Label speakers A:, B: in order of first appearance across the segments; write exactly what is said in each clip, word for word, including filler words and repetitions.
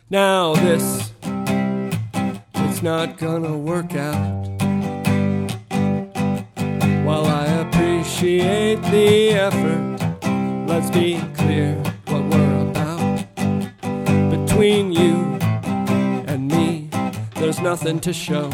A: Now this, it's not gonna work out. While I appreciate the effort, let's be clear what we're about. Between you and me, there's nothing to show.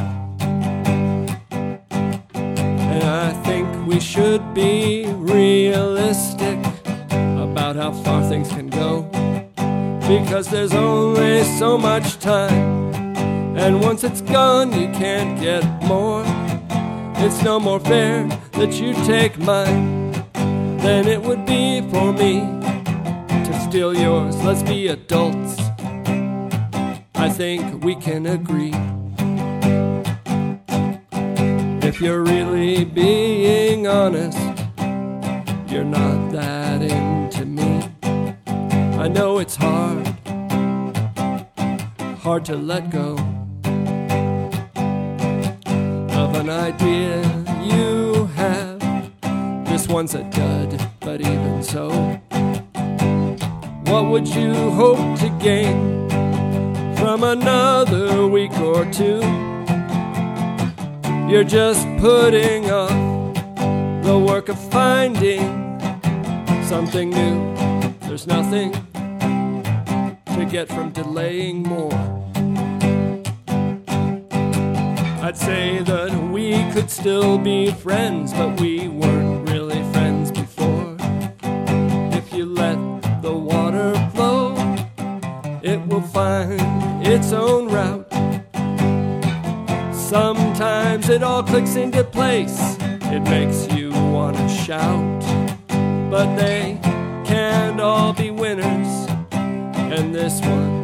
A: And I think we should be realistic about how far things can go, because there's only so much time, and once it's gone you can't get more. It's no more fair that you take mine than it would be for me to steal yours. Let's be adults, I think we can agree. If you're really being honest, you're not that into me. I know it's hard, hard to let go of an idea you have. This one's a dud, but even so, what would you hope to gain from another week or two? You're just putting off the work of finding something new. There's nothing to get from delaying more. I'd say that we could still be friends, but we weren't really friends before. If you let the water flow, it will find its own route. Sometimes it all clicks into place, it makes you want to shout. But they can't all be winners, and this one